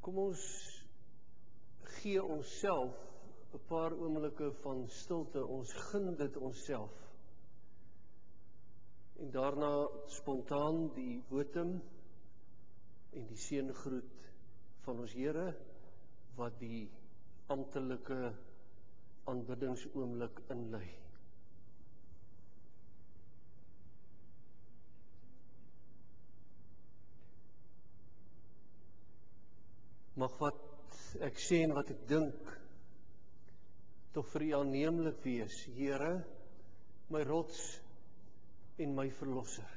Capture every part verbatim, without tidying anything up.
Kom ons gee onsself 'n paar oomblikke van stilte, ons gun dit onsself. En daarna spontaan die wotum en die seëngroet van ons Here wat die amptelike aanbiddingsoomblik inlei. Mag wat ek sê en wat ek dink tog vir U aanneemlik wees, Here, my rots en my verlosser.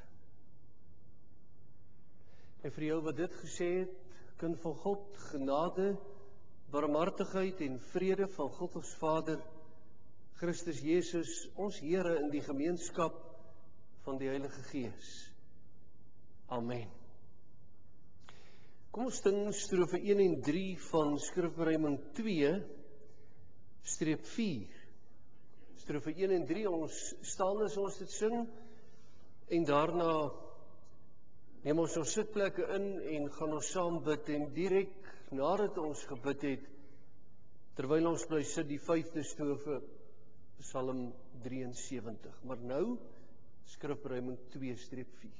En vir jou wat dit gesê het, kind van God, genade, barmhartigheid en vrede van God ons Vader, Christus Jesus, ons Here in die gemeenskap van die Heilige Gees. Amen. Kom ons sing strofe een en drie van skrifberuiming twee, streep vier. Strofe een en drie, ons staan as ons dit sing, en daarna neem ons ons sitplekke in en gaan ons saam bid, en direk nadat ons gebid het, terwyl ons bly sit, die vyfde strofe, Psalm drieënsewentig. Maar nou, skrifberuiming twee, streep vier.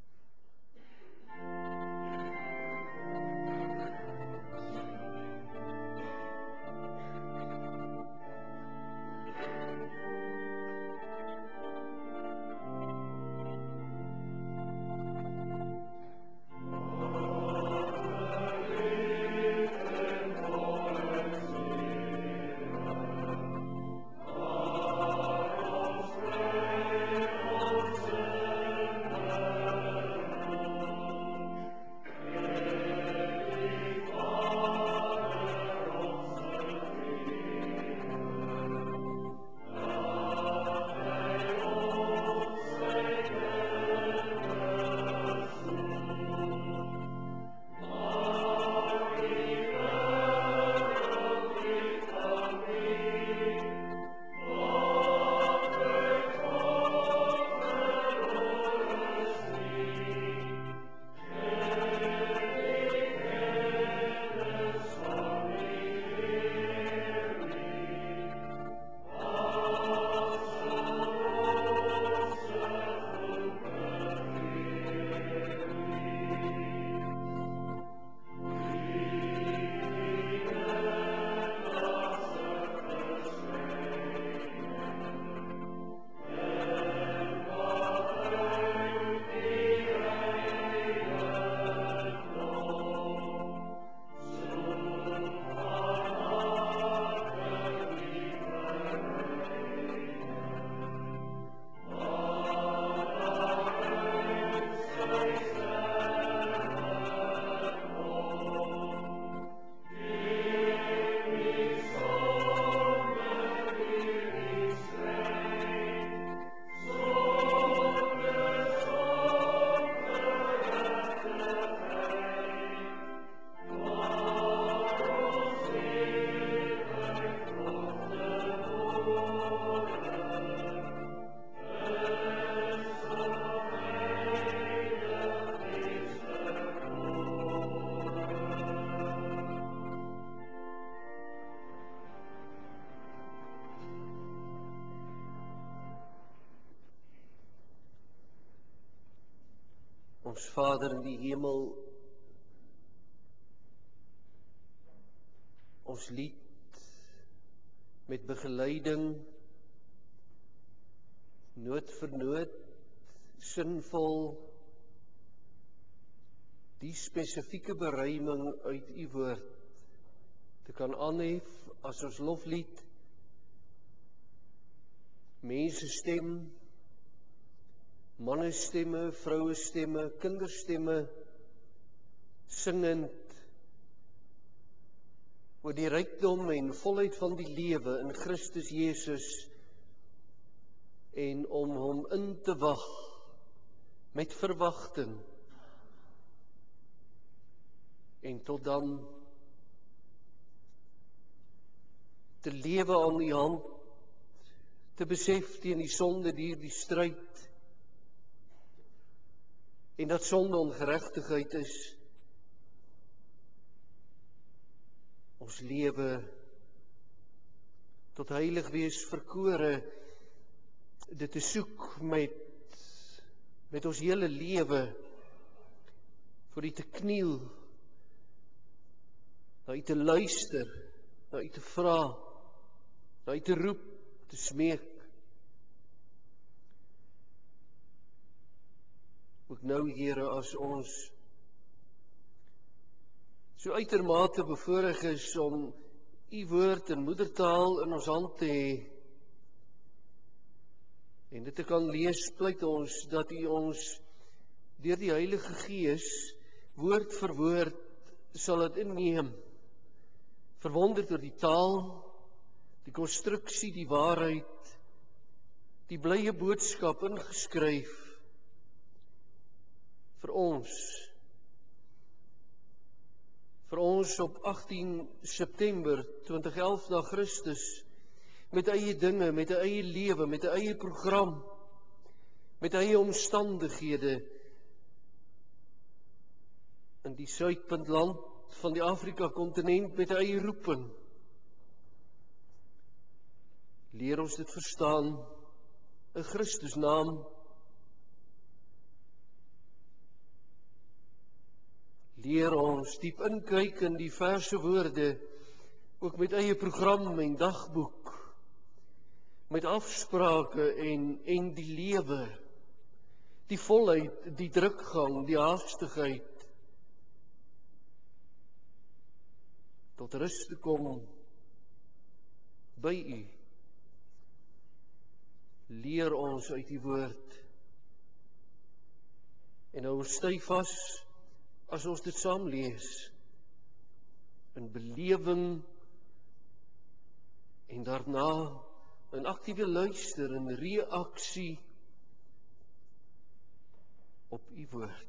Ons Vader in die hemel, ons lied met begeleiding, noot vir noot, sinvol, die spesifieke beruiming uit U woord te kan aanhef as ons loflied, mense stem, mannestemme, vrouestemme, kinderstemme, singend oor die rykdom en volheid van die lewe in Christus Jesus en om hom in te wag met verwagting en tot dan te lewe aan die hand, te besef teen die sonde deur die stryd, en dat sonde ongeregtigheid is, ons lewe tot heilig wees verkore, dit te soek met, met ons hele lewe, voor U te kniel, na U te luister, na U te vra, na U te roep, te smeek. Ook nou, Here, as ons so uitermate bevoorreg is om U woord en moedertaal in ons hand te hê, en dit te kan lees, pleit ons dat U ons deur die Heilige Gees woord vir woord sal dit inneem, verwonderd oor die taal, die konstruksie, die waarheid, die blye boodskap ingeskryf vir ons, vir ons op agtien September twintig elf na Christus, met eie dinge, met 'n eie lewe, met 'n eie program, met eie omstandighede, in die suidpuntland van die Afrika-kontinent met 'n eie roeping. Leer ons dit verstaan in Christus naam. Leer ons diep inkyk in die verse woorde, ook met eie program en dagboek, met afsprake en, en die lewe, die volheid, die drukgang, die haastigheid, tot rus te kom by U. Leer ons uit die woord, en hou ons styf vas, as ons dit saam lees, in belewing, en daarna in aktiewe luister en reaksie op U woord.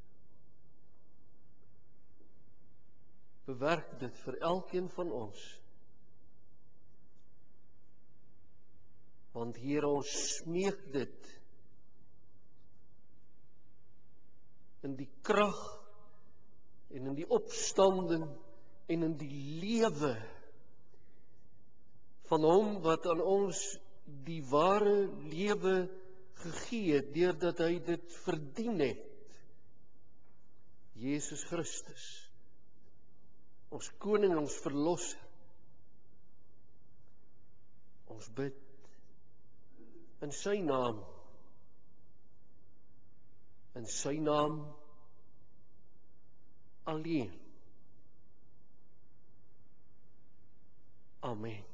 Bewerk dit vir elkeen van ons. Want Here, ons smeek dit in die krag en in die opstanding en in die lewe van Hom wat aan ons die ware lewe gegee het, deurdat Hy dit verdien het. Jesus Christus, ons koning, ons verlosser. Ons bid in Sy naam, in Sy naam alleen. Amen.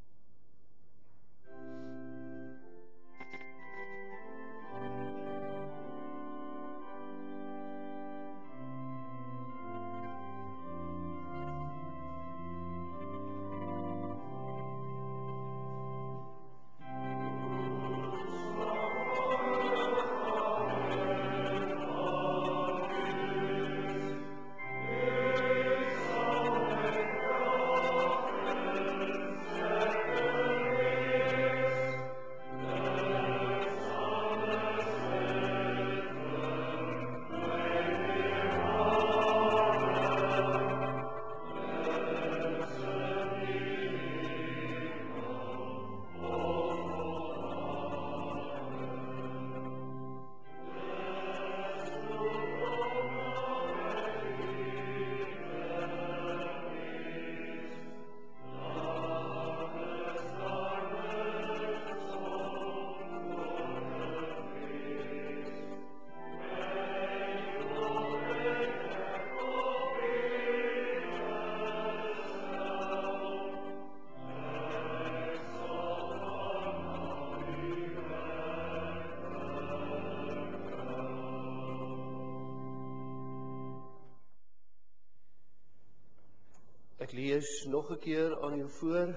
Ek lees nog 'n keer aan jou voor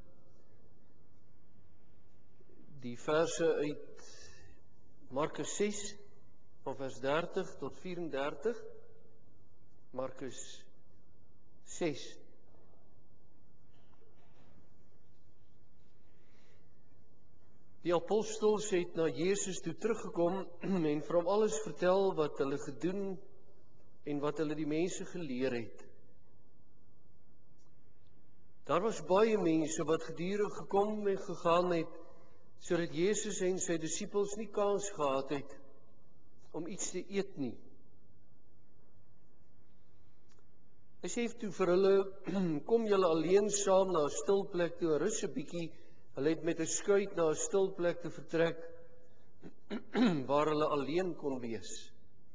die verse uit Markus ses van vers dertig tot vyf en dertig. Markus ses. Die apostels het na Jesus toe teruggekom en vir hom alles vertel wat hulle gedoen en wat hulle die mense geleer het. Daar was baie mense wat gedurig gekom en gegaan het, sodat Jesus en sy disippels nie kans gehad het om iets te eet nie. Hy sê toe vir hulle, kom julle alleen saam na 'n stil plek toe, rus 'n bietjie. Hulle het met 'n skuit na 'n stil plek te vertrek, waar hulle alleen kon wees.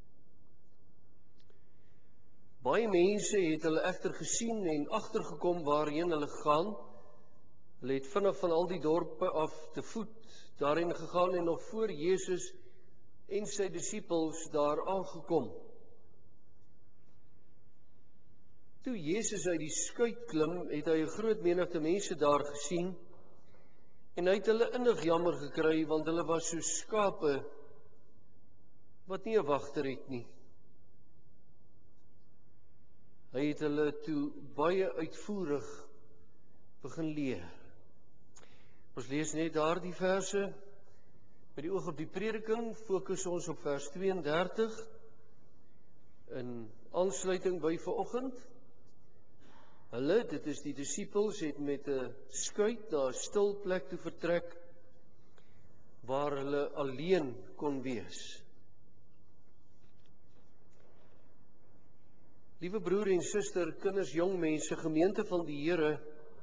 Baie mense het hulle egter gesien en agtergekom waarheen hulle gaan. Hulle het vinnig van al die dorpe af te voet daarheen gegaan en nog voor Jesus en sy disippels daar aangekom. Toe Jesus uit die skuit klim, het hy 'n groot menigte mense daar gesien en hy het hulle innig jammer gekry, want hulle was so skape wat nie 'n wagter het nie. Hy het hulle toe baie uitvoerig begin leer. Ons lees net daardie verse. Met die oog op die prediking fokus ons op vers tweeëndertig in aansluiting by vanoggend. Hulle, dit is die disippels, het met 'n skuit na 'n stil plek toe vertrek waar hulle alleen kon wees. Liewe broer en suster, kinders, jong mense, gemeente van die Here,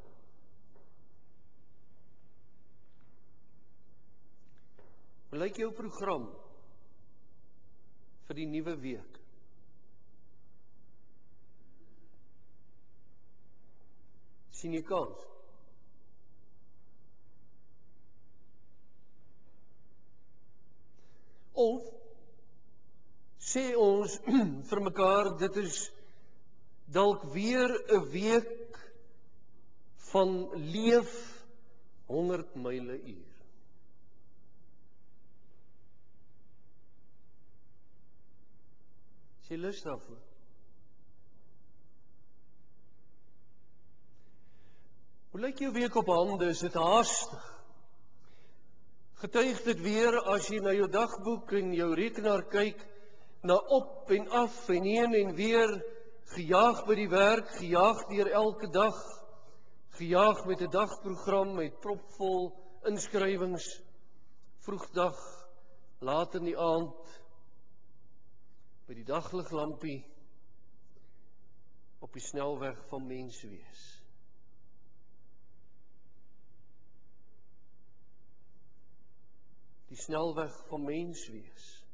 hoe lyk jou program vir die nuwe week? Sien jy kans? Of sê ons vir mekaar, dit is dalk weer 'n week van leef honderd myle uur. Is jy lus daarvoor? Hoe lyk jou week op hande? Is dit haastig? Getuig dit weer as jy na jou dagboek en jou rekenaar kyk, na op en af en heen en weer, gejaag by die werk, gejaag deur elke dag, gejaag met 'n dagprogram met propvol inskrywings, vroegdag, laat in die aand, by die dagliglampie, op die snelweg van menswees. Die snelweg van menswees.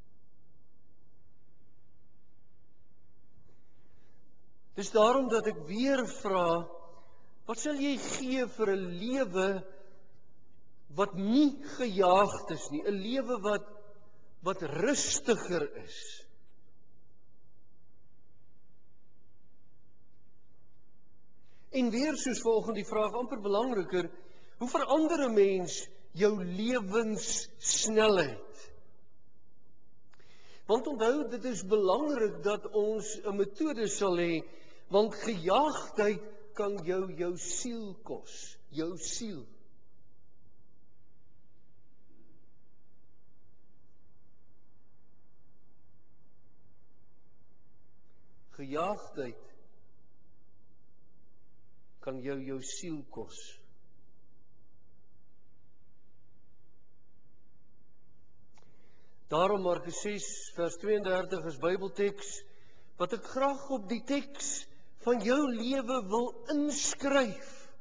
Dis daarom dat ek weer vra, wat sal jy gee vir 'n lewe wat nie gejaagd is nie, 'n lewe wat wat rustiger is? En weer soos volgens die vraag amper belangriker, hoe verander 'n mens jou lewenssnelheid? Want onthou, dit is belangrik dat ons 'n metode sal hê, want gejaagdheid kan jou jou siel kos, jou siel. Gejaagdheid kan jou jou siel kos. Daarom Markus ses vers tweeëndertig is Bybelteks wat ek graag op die teks van jou lewe wil inskryf.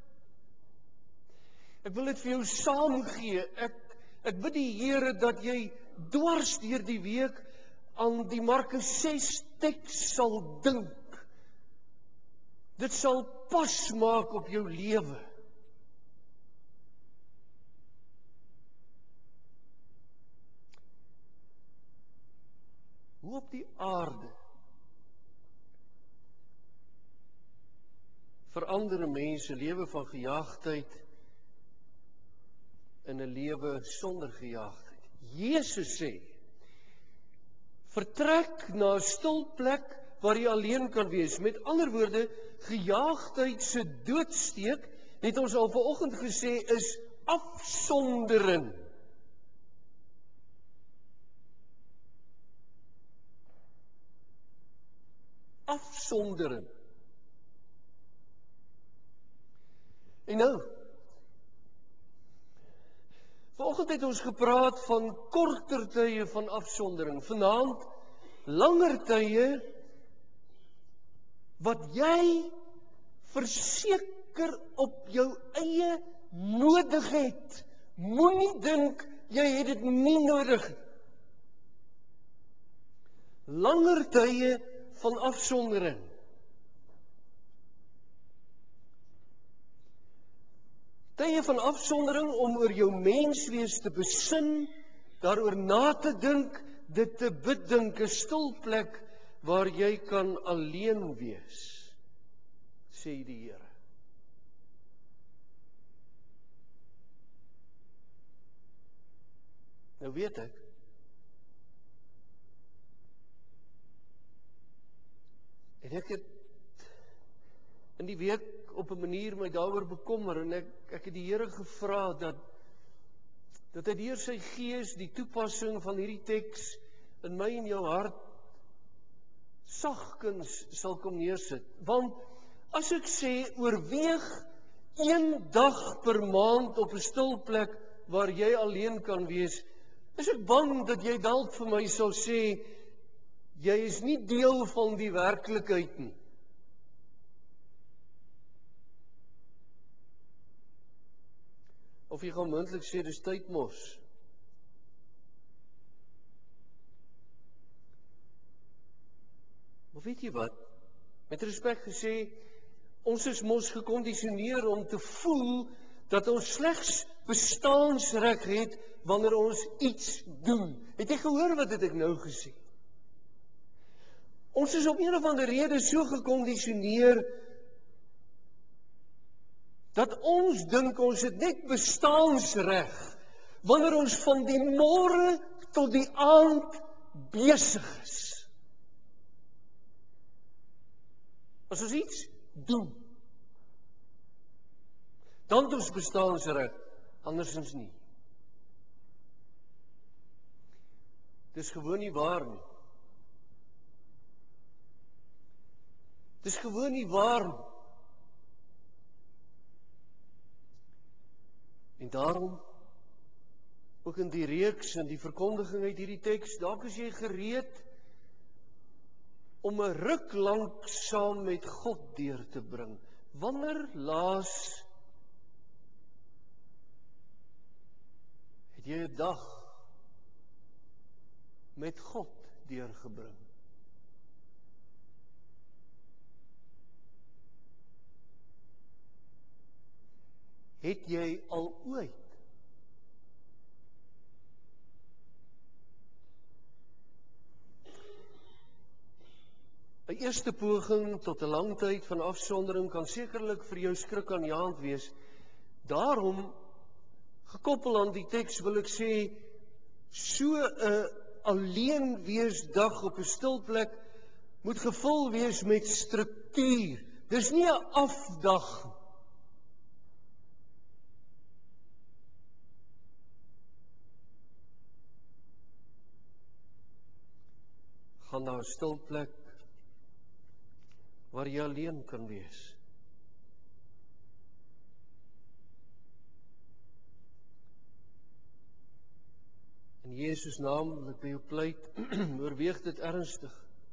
Ek wil dit vir jou saamgee. Ek ek bid die Here dat jy dwars deur die week aan die Markus ses teks sal dink. Dit sal pas maak op jou lewe. Hoe op die aarde verander 'n mens se lewe van gejaagdheid in 'n lewe sonder gejaagdheid? Jesus sê, vertrek na 'n stil plek waar jy alleen kan wees. Met ander woorde, gejaagdheid se doodsteek, het ons al vanoggend gesê, is afsondering. Afsondering. En nou, vanoggend het ons gepraat van korter tye van afsondering, vanaand langer tye wat jy verseker op jou eie nodig het. Moenie dink jy het dit nie nodig. Langer tye van afsondering. Tye van afsondering om oor jou menswees te besin, daaroor na te dink, dit te bedink, 'n stil plek waar jy kan alleen wees, sê die Here. Nou weet ek, en ek het in die week op 'n manier my daaroor bekommer en ek ek het die Here gevra dat dat hy deur sy gees die toepassing van hierdie teks in my en jou hart sagkens sal kom neersit. Want as ek sê oorweeg een dag per maand op 'n stil plek waar jy alleen kan wees, is ek bang dat jy dalk vir my sal sê jy is nie deel van die werklikheid nie. Of jy gaan moontlik sê dis tyd mos. Maar weet jy wat? Met respek gesê, ons is mos gekondisioneer om te voel dat ons slegs bestaansreg het wanneer ons iets doen. Het jy gehoor wat het ek nou gesê? Ons is op een of ander rede so gekondisioneer dat ons dink ons het net bestaansreg wanneer ons van die môre tot die aand besig is. As ons iets doen, dan het ons bestaansreg, andersins nie. Dis gewoon nie waar nie. Dis gewoon nie waar nie. En daarom, ook in die reeks en die verkondiging uit hierdie teks, dalk is jy gereed om 'n ruk lank saam met God deur te bring. Wanneer laas het jy 'n dag met God deurgebring? Het jy al ooit 'n eerste poging tot 'n lang tyd van afsondering kan sekerlik vir jou skrik aanjaend wees. Daarom, gekoppel aan die teks wil ek sê, so 'n alleen wees dag op 'n stil plek moet gevul wees met struktuur. Dis nie 'n afdag nie. Gaan na 'n stil plek waar jy alleen kan wees. In Jesus naam wil ek by jou pleit, oorweeg dit ernstig.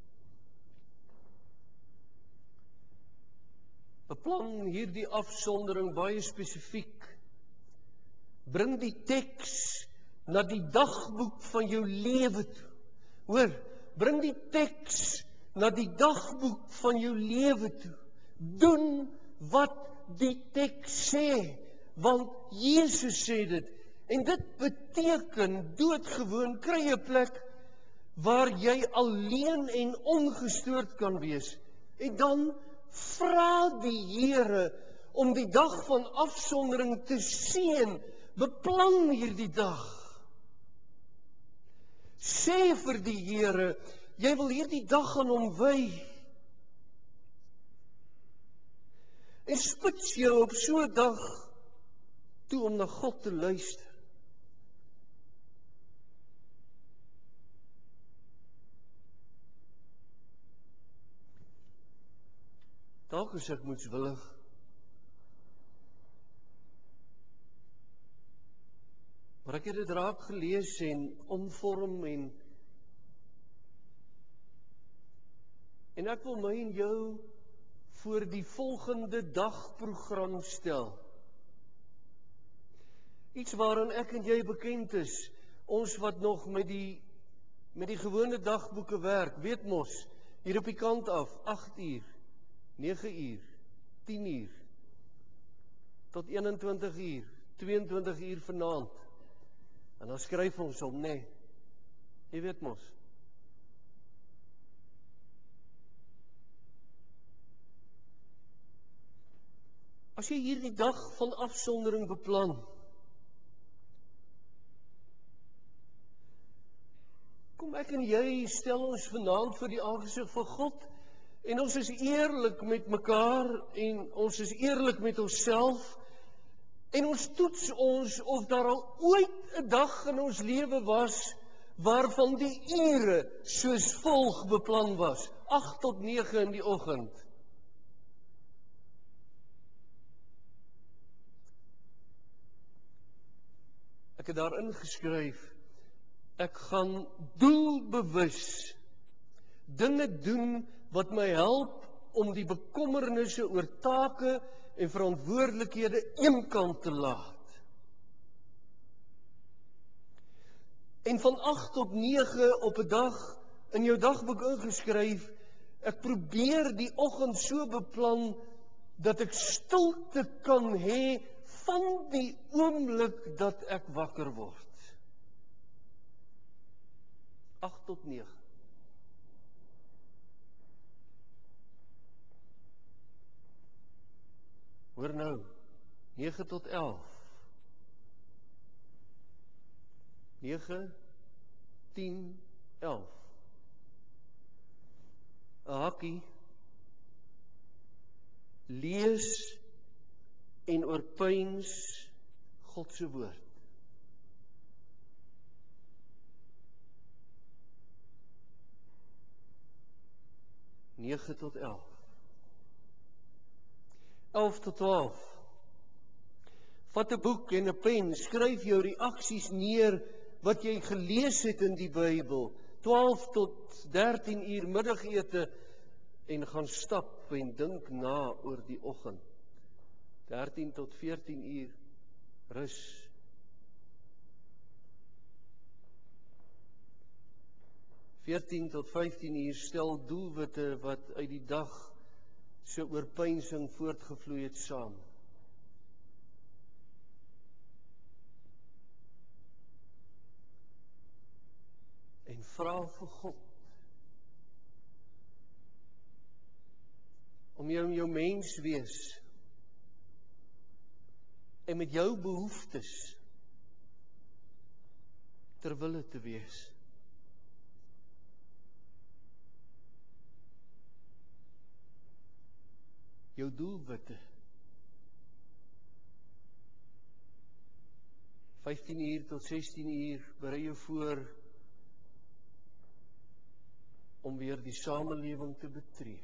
Beplan hierdie afsondering baie spesifiek. Bring die teks na die dagboek van jou lewe toe. Hoor, bring die teks na die dagboek van jou lewe toe. Doen wat die teks sê, want Jesus sê dit. En dit beteken doodgewoon kry 'n plek waar jy alleen en ongestoord kan wees. En dan vra die Here om die dag van afsondering te seën. Beplan hierdie dag. Sê vir die Here, jy wil hierdie dag aan hom wy. En spits jou op so 'n dag toe om na God te luister. Dalk is ek moedswillig. Maar ek het dit raak gelees en omvorm en en ek wil my en jou voor die volgende dagprogram stel. Iets waaraan ek en jy bekend is, ons wat nog met die met die gewone dagboeke werk, weet mos, hier op die kant af, agt uur, nege uur, tien uur, tot eenentwintig uur, tweeëntwintig uur vanaand. En dan skryf ons om, nee, jy weet mos. As jy hierdie dag van afsondering beplan, kom ek en jy stel ons vanaand voor die aangesig van God, en ons is eerlik met mekaar, en ons is eerlik met onsself, en ons toets ons of daar al ooit 'n dag in ons lewe was, waarvan die ure soos volg beplan was, agt tot nege in die oggend. Ek het daarin geskryf, ek gaan doelbewus dinge doen wat my help om die bekommernisse oor take en verantwoordelikhede eenkant te laat. En van agt tot nege op 'n dag in jou dagboek ingeskryf, ek probeer die oggend so beplan dat ek stilte kan hê van die oomblik dat ek wakker word. agt tot nege. Hoor nou, nege tot elf. nege, tien, elf. 'n Hakkie. Lees en oorpyns God se woord. nege tot elf. elf tot twaalf. Vat 'n boek en 'n pen, skryf jou reaksies neer wat jy gelees het in die Bybel. twaalf tot dertien uur middagete en gaan stap en dink na oor die oggend. dertien tot veertien uur rus. veertien tot vyftien uur stel doelwitte wat uit die dag se oorpeinsing voortgevloei het saam. En vra vir God om jou in jou mens wees en met jou behoeftes ter wille te wees. Jou doelwitte. vyftien uur tot sestien uur berei jou voor om weer die samelewing te betree.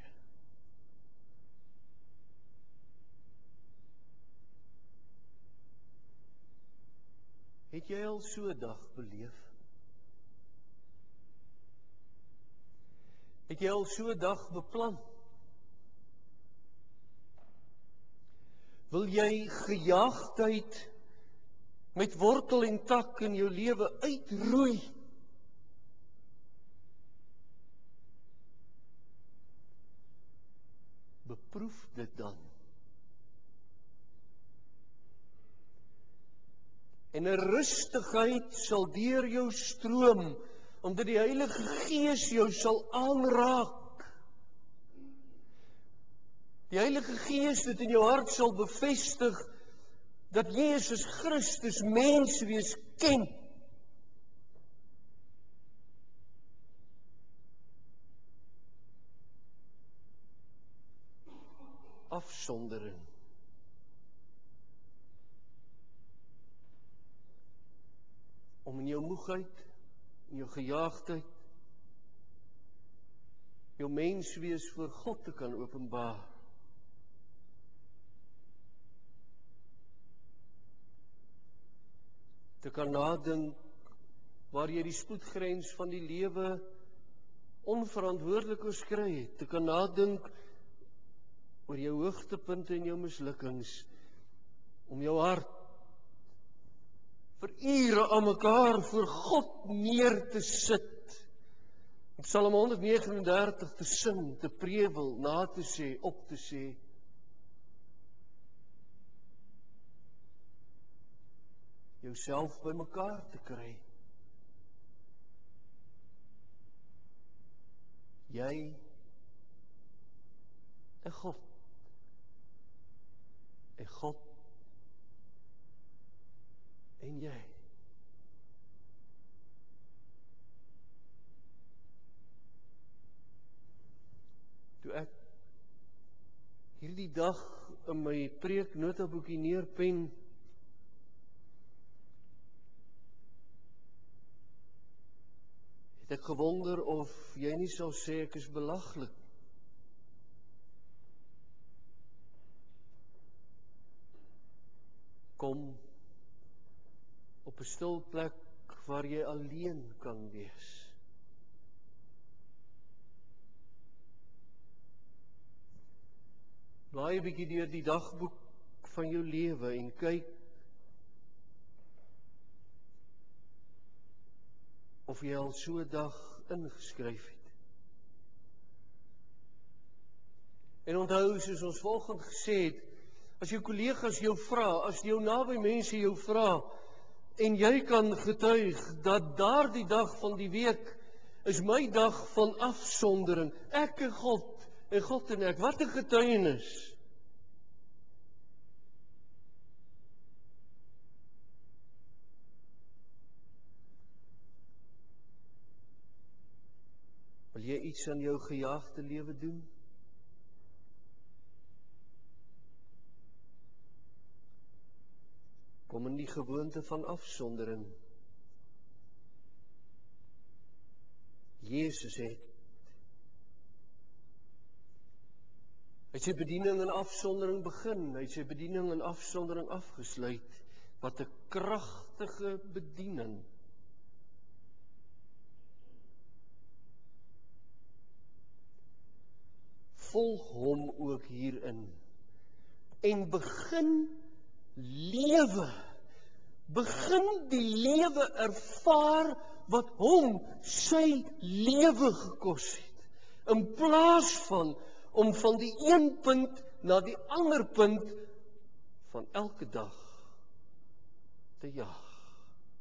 Het jy al so 'n dag beleef? Het jy al so 'n dag beplan? Wil jy gejaagdheid met wortel en tak in jou lewe uitroei? Beproef dit dan. En 'n rustigheid sal deur jou stroom, omdat die Heilige Gees jou sal aanraak. Die Heilige Gees dit in jou hart sal bevestig, dat Jesus Christus mens wees ken. Afsondering. Om in jou moegheid, in jou gejaagdheid, jou menswees voor God te kan openbaar. Te te kan nadink waar jy die spoedgrens van die lewe onverantwoordelik oorskry het, te kan nadink oor jou hoogtepunte en jou mislukkings, om jou hart vir ure aan mekaar voor God neer te sit, om Psalm honderd vyf en dertig te sing, te prewel, na te sê, op te sê. Jouself by mekaar te kry. Jy en God. En God en jy. Toe ek hierdie dag in my preek notaboekie neerpen, het ek gewonder of jy nie sal sê ek is belaglik. Kom op 'n stil plek waar jy alleen kan wees. Blaai 'n bietjie deur die dagboek van jou lewe en kyk of jy al so 'n dag ingeskryf het. En onthou, soos ons volgens gesê het, as jou kollegas jou vra, as jou naby mense jou vra, en jy kan getuig dat daardie dag van die week is my dag van afsondering, ek en God, en God en ek, wat 'n getuienis. Wil jy iets aan jou gejaagde lewe doen? Kom in die gewoonte van afsondering. Jezus het hy het sy bediening in afsondering begin, hy het sy bediening in afsondering afgesluit. Wat 'n kragtige bediening. Volg hom ook hierin en begin lewe, begin die lewe ervaar wat hom sy lewe gekos het, in plaas van om van die een punt na die ander punt van elke dag te jaag.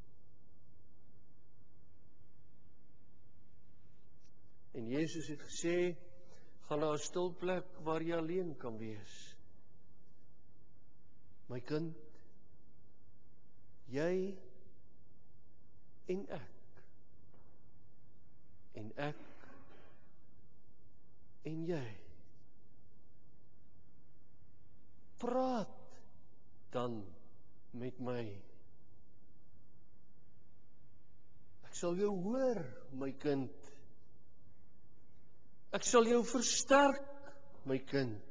En Jezus het gesê, gaan na 'n stil plek waar jy alleen kan wees. My kind, jy en ek, en ek en jy. Praat dan met my. Ek sal jou hoor, my kind. Ek sal jou versterk, my kind.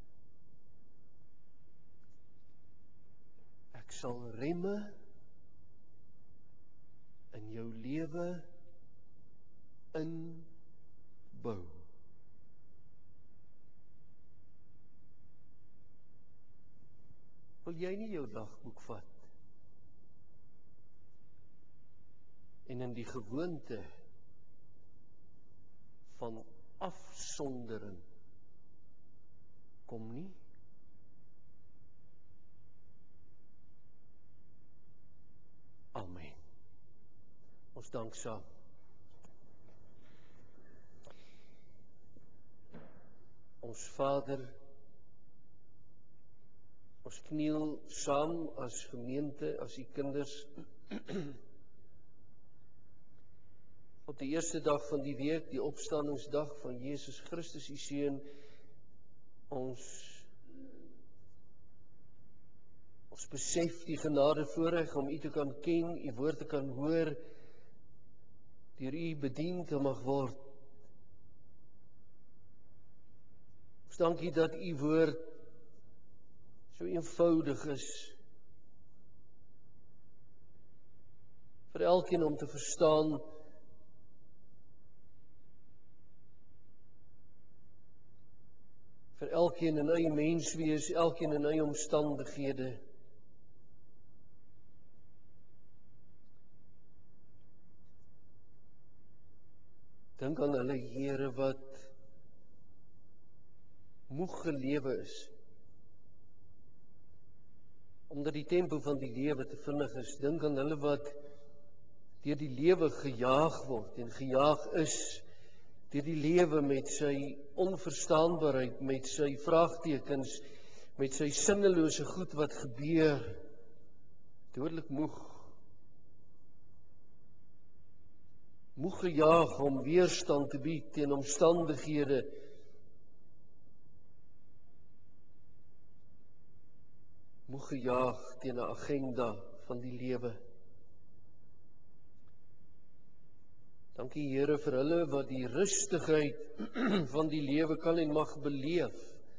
Ek sal remme in jou lewe inbou. Wil jy nie jou dagboek vat en in die gewoonte van afsondering kom nie? Amen. Ons dank saam. Ons Vader, ons kniel saam as gemeente, as u kinders, op die eerste dag van die week, die opstandingsdag van Jesus Christus, u Seun, ons ons besef die genade voorreg om u te kan ken, u woord te kan hoor, deur u bedien te mag word. Ons dank u dat u woord so eenvoudig is, vir elkeen om te verstaan vir elkeen in eie menswees, elkeen in eie omstandighede. Dink aan hulle, Here, wat moeg gelewe is, omdat die tempo van die lewe te vinnig is. Dink aan hulle wat deur die lewe gejaag word en gejaag is, deur die lewe met sy onverstaanbaarheid, met sy vraagtekens, met sy sinnelose goed wat gebeur, dodelik moeg. Moeg gejaag om weerstand te bied teen omstandighede, moeg gejaag teen 'n agenda van die lewe. Dankie Here vir hulle wat die rustigheid van die lewe kan en mag beleef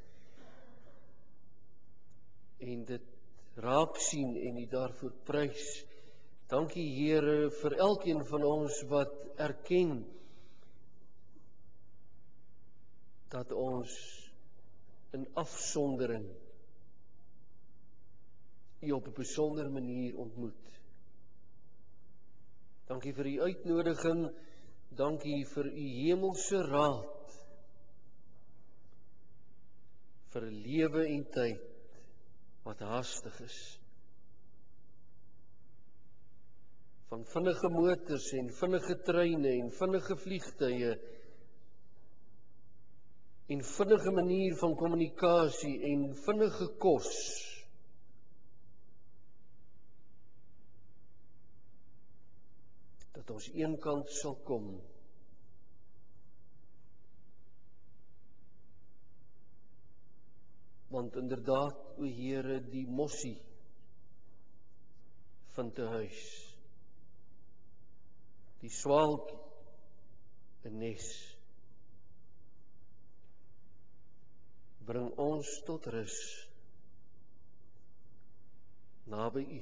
en dit raak sien en U daarvoor prys. Dankie Here vir elkeen van ons wat erken dat ons in afsondering U op 'n besondere manier ontmoet. Dankie vir U uitnodiging, dankie vir U hemelse raad, vir 'n lewe en tyd wat haastig is. Van vinnige motors en vinnige treine en vinnige vliegtuie en vinnige manier van kommunikasie en vinnige kos. Dat ons eenkant sal kom. Want inderdaad, o Here, die mossie vind 'n huis. Die swaalkie 'n nes. Bring ons tot rus naby U.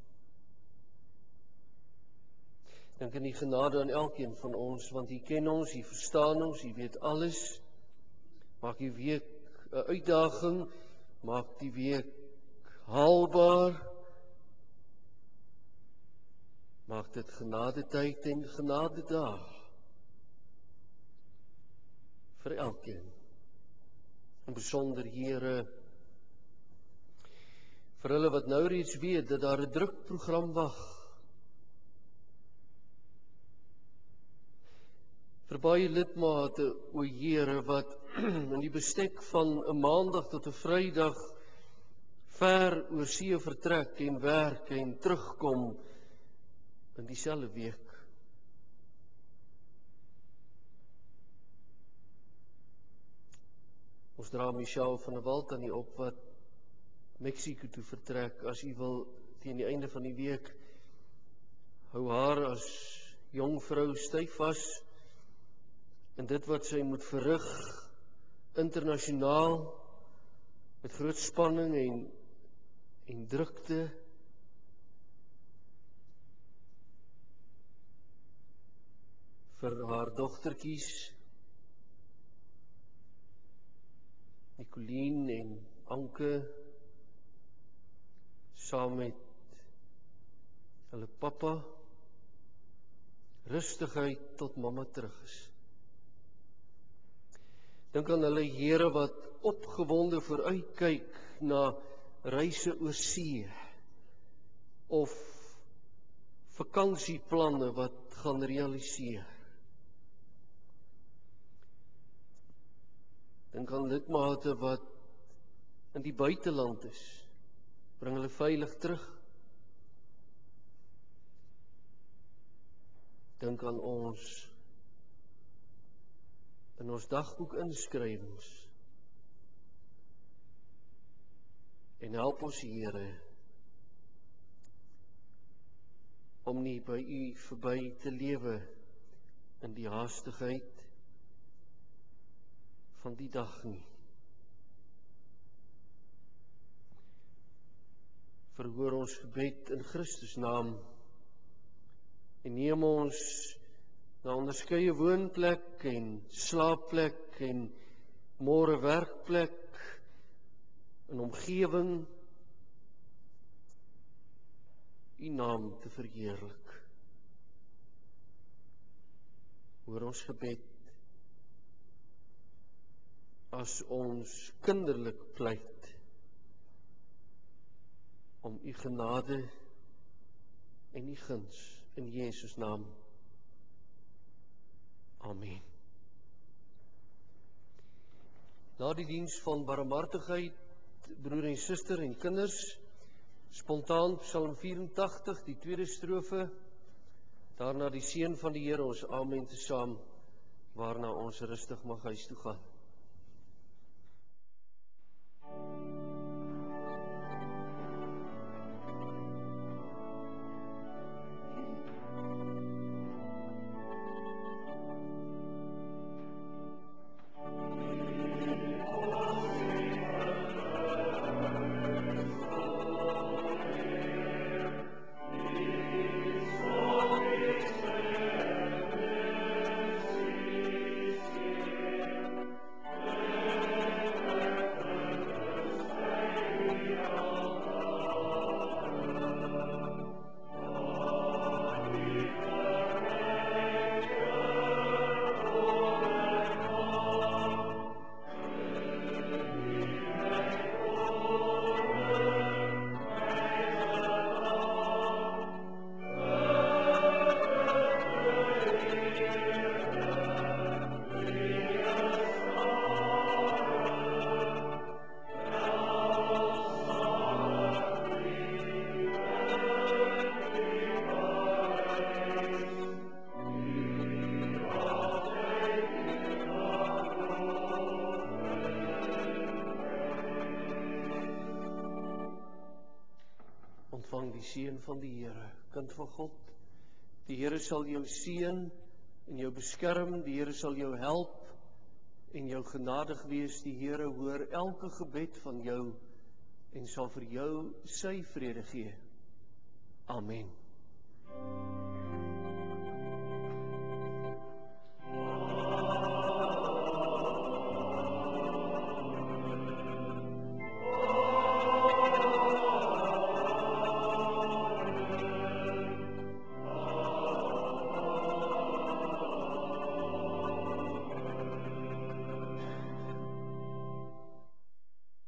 Dink in die genade aan elkeen van ons, want U ken ons, U verstaan ons, U weet alles. Maak die week 'n uitdaging, maak die week haalbaar. Maak dit genadetyd en genadedaag vir elkeen. In besonder, Here, vir hulle wat nou reeds weet dat daar 'n drukprogram wag. Vir baie lidmate, o Here, wat in die bestek van 'n maandag tot 'n Vrydag ver oor see vertrek en werk en terugkom in dieselfde week. Ons dra Michelle van der Walt aan U op wat Mexico toe vertrek. As U wil teen die einde van die week, hou haar as jong vrou styf vas in dit wat sy moet verrig internasionaal met groot spanning en en drukte. Vir haar dogtertjies Nicoline en Anke saam met hulle pappa, rustigheid tot mamma terug is. Dink aan hulle, Here, wat opgewonde vooruitkyk na reise oor see of vakansieplanne wat gaan realiseer. Dink aan lidmate wat in die buiteland is, bring hulle veilig terug. Dink aan ons in ons dagboek inskrywings en help ons, Here, om nie by U verby te lewe in die haastigheid van die dag nie. Verhoor ons gebed in Christus naam. en neem ons na onderskeie woonplek en slaapplek en môre werkplek en omgewing U naam te verheerlik. Hoor ons gebed as ons kinderlik pleit om U genade en U guns in Jesus naam. Amen. Na die diens van barmhartigheid, broer en suster en kinders, spontaan Psalm vyf-en-tagtig, die tweede strofe, daarna die seën van die Here, ons amen te saam, waarna ons rustig mag huis toe gaan. Ontvang die seën van die Here, kind van God. Die Here sal jou seën en jou beskerm, die Here sal jou help en jou genadig wees. Die Here hoor elke gebed van jou en sal vir jou sy vrede gee. Amen.